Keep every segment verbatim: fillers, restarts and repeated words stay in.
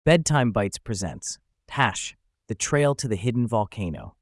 Bedtime Bites presents Tash, the Trail to the Hidden Volcano.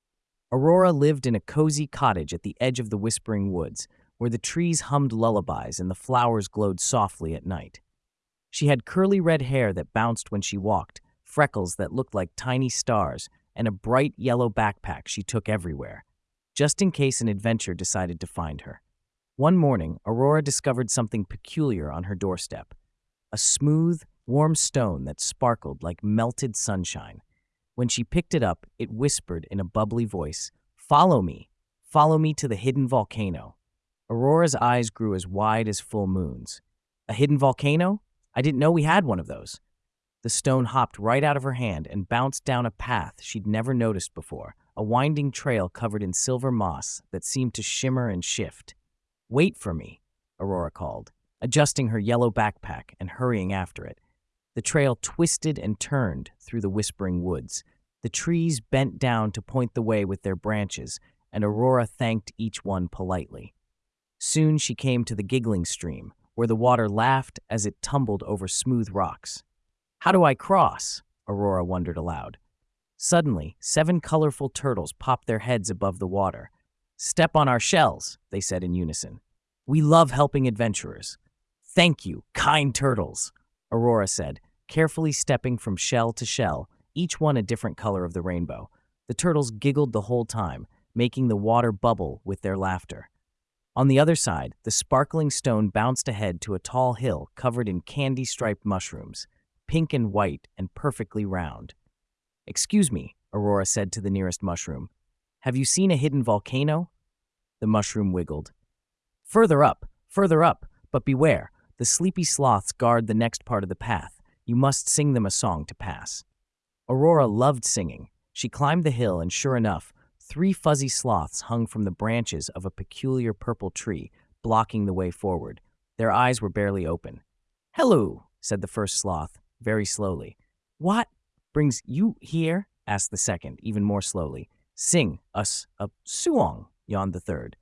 Aurora lived in a cozy cottage at the edge of the Whispering Woods, where the trees hummed lullabies and the flowers glowed softly at night. She had curly red hair that bounced when she walked, freckles that looked like tiny stars, and a bright yellow backpack she took everywhere, just in case an adventure decided to find her. One morning, Aurora discovered something peculiar on her doorstep: a smooth, warm stone that sparkled like melted sunshine. When she picked it up, it whispered in a bubbly voice, "Follow me, follow me to the hidden volcano." Aurora's eyes grew as wide as full moons. A hidden volcano? I didn't know we had one of those. The stone hopped right out of her hand and bounced down a path she'd never noticed before, a winding trail covered in silver moss that seemed to shimmer and shift. "Wait for me," Aurora called, adjusting her yellow backpack and hurrying after it. The trail twisted and turned through the Whispering Woods. The trees bent down to point the way with their branches, and Aurora thanked each one politely. Soon she came to the giggling stream, where the water laughed as it tumbled over smooth rocks. "How do I cross?" Aurora wondered aloud. Suddenly, seven colorful turtles popped their heads above the water. "Step on our shells," they said in unison. "We love helping adventurers." "Thank you, kind turtles," Aurora said, carefully stepping from shell to shell, each one a different color of the rainbow. The turtles giggled the whole time, making the water bubble with their laughter. On the other side, the sparkling stone bounced ahead to a tall hill covered in candy-striped mushrooms, pink and white and perfectly round. "Excuse me," Aurora said to the nearest mushroom. "Have you seen a hidden volcano?" The mushroom wiggled. "Further up, further up, but beware. The sleepy sloths guard the next part of the path. You must sing them a song to pass." Aurora loved singing. She climbed the hill, and sure enough, three fuzzy sloths hung from the branches of a peculiar purple tree, blocking the way forward. Their eyes were barely open. "Hello," said the first sloth, very slowly. "What brings you here?" asked the second, even more slowly. "Sing us a song," yawned the third.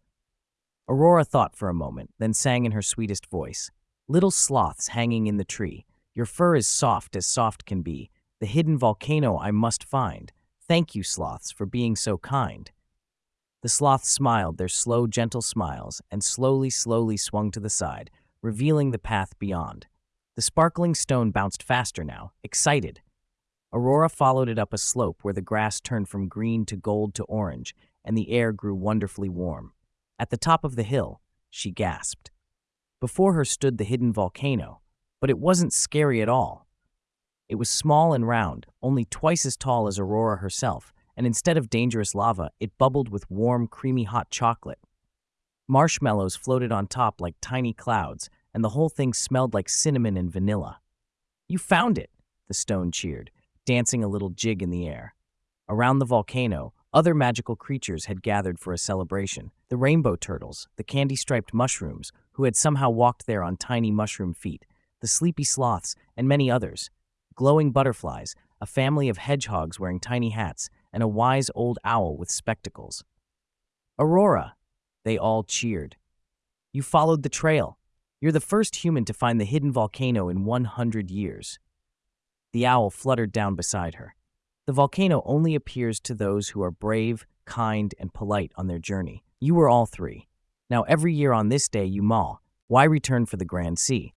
Aurora thought for a moment, then sang in her sweetest voice. "Little sloths hanging in the tree, your fur is soft as soft can be. The hidden volcano I must find. Thank you, sloths, for being so kind." The sloths smiled their slow, gentle smiles and slowly, slowly swung to the side, revealing the path beyond. The sparkling stone bounced faster now, excited. Aurora followed it up a slope where the grass turned from green to gold to orange, and the air grew wonderfully warm. At the top of the hill, she gasped. Before her stood the hidden volcano, but it wasn't scary at all. It was small and round, only twice as tall as Aurora herself, and instead of dangerous lava, it bubbled with warm, creamy hot chocolate. Marshmallows floated on top like tiny clouds, and the whole thing smelled like cinnamon and vanilla. "You found it," the stone cheered, dancing a little jig in the air. Around the volcano, other magical creatures had gathered for a celebration. The rainbow turtles, the candy-striped mushrooms, who had somehow walked there on tiny mushroom feet, the sleepy sloths, and many others. Glowing butterflies, a family of hedgehogs wearing tiny hats, and a wise old owl with spectacles. "Aurora!" They all cheered. "You followed the trail. You're the first human to find the hidden volcano in one hundred years. The owl fluttered down beside her. "The volcano only appears to those who are brave, kind, and polite on their journey. You were all three. Now every year on this day you maul. Why return for the grand sea?